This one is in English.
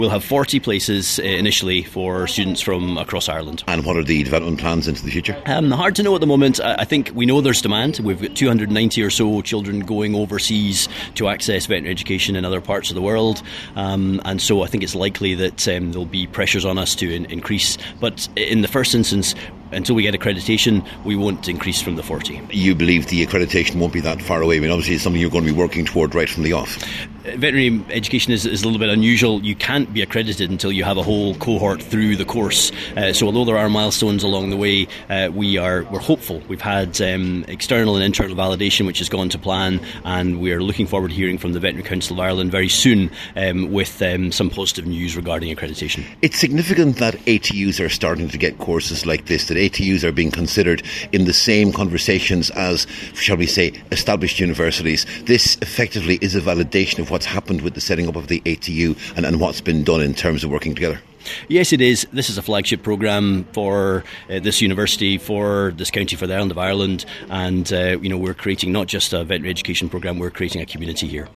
We'll have 40 places initially for students from across Ireland. And what are the development plans into the future? Hard to know at the moment. I think we know there's demand. We've got 290 or so children going overseas to access veterinary education in other parts of the world. And so I think it's likely that there'll be pressures on us to increase. But in the first instance, until we get accreditation, we won't increase from the 40. You believe the accreditation won't be that far away? I mean, obviously it's something you're going to be working toward right from the off. Veterinary education is a little bit unusual. You can't be accredited until you have a whole cohort through the course. So although there are milestones along the way, we're hopeful. We've had external and internal validation which has gone to plan, and we're looking forward to hearing from the Veterinary Council of Ireland very soon with some positive news regarding accreditation. It's significant that ATUs are starting to get courses like this, that ATUs are being considered in the same conversations as, shall we say, established universities. This effectively is a validation of what's happened with the setting up of the ATU and what's been done in terms of working together. Yes, it is. This is a flagship programme for this university, for this county, for the island of Ireland, and we're creating not just a veterinary education programme, we're creating a community here.